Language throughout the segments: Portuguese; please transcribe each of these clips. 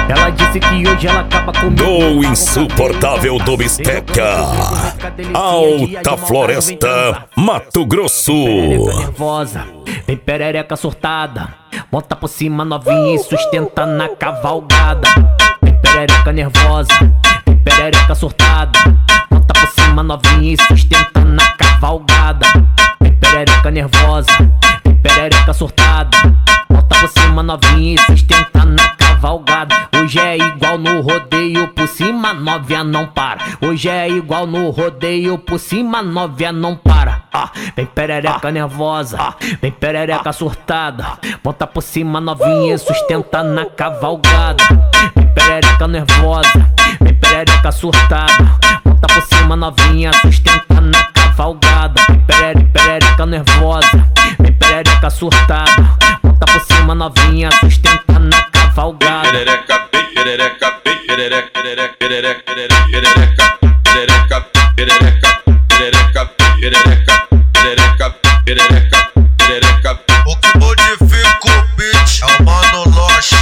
Ela disse que hoje ela acaba comigo. Do insuportável do Bisteca, Alta Floresta, Mato Grosso. Nervosa, vem perereca surtada, monta por cima novinha e sustenta na cavalgada. Vem perereca nervosa, vem perereca surtada, monta por cima novinha e sustenta na cavalgada. Vem perereca nervosa, vem perereca surtada, monta por cima novinha e sustenta na cavalgada. Hoje é igual no rodeio, por cima novinha não para. Hoje é igual no rodeio, por cima novinha não para. Vem perereca nervosa, vem perereca surtada, monta por cima novinha e sustenta na cavalgada. Vem perereca nervosa, vem perereca surtada, monta por cima novinha, sustenta na cavalgada. Vem perereca nervosa, vem perereca surtada, monta por cima novinha, sustenta na cavalgada. Perereca, perereca, perereca, perereca, perereca, perereca, perereca, perereca, perereca, perereca, perereca, perereca, perereca. O que modifica o beat é o Mano Loche,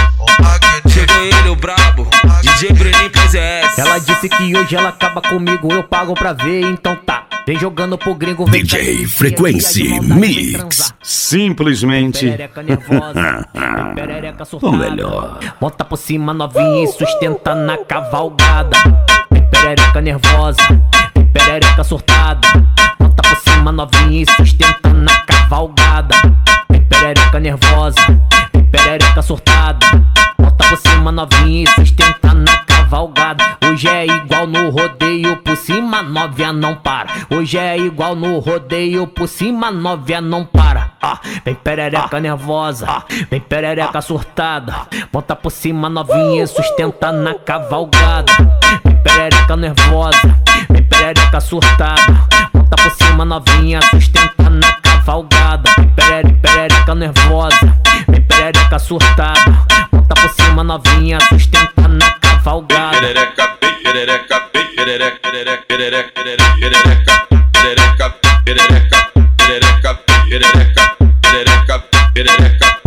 o Magnífico. Chegou ele, o brabo, DJ Bruninho PZS. Ela disse que hoje ela acaba comigo, eu pago pra ver, então tá. Vem jogando pro gringo, vem DJ Frequency Mix. Simplesmente perereca nervosa, vem perereca o surtada, melhor. monta por cima novinha e sustenta na cavalgada. Vem perereca nervosa, vem perereca surtada, monta por cima novinha e sustenta na cavalgada. Vem perereca nervosa, vem perereca surtada, monta por cima novinha e sustenta na cavalgada. Hoje é igual no rodeio, por cima novinha não para. Hoje é igual no rodeio, por cima novinha não para. Vem perereca nervosa, vem perereca surtada, monta por cima novinha e sustenta na cavalgada. Vem perereca nervosa, vem perereca surtada, monta por cima novinha, sustenta na cavalgada. Vem perereca nervosa, vem perereca surtada, monta por cima novinha, sustenta na cavalgada. Perereca, perereca, perereca, perereca, perereca, perereca, perereca, perereca, perereca, perereca, perereca, perereca.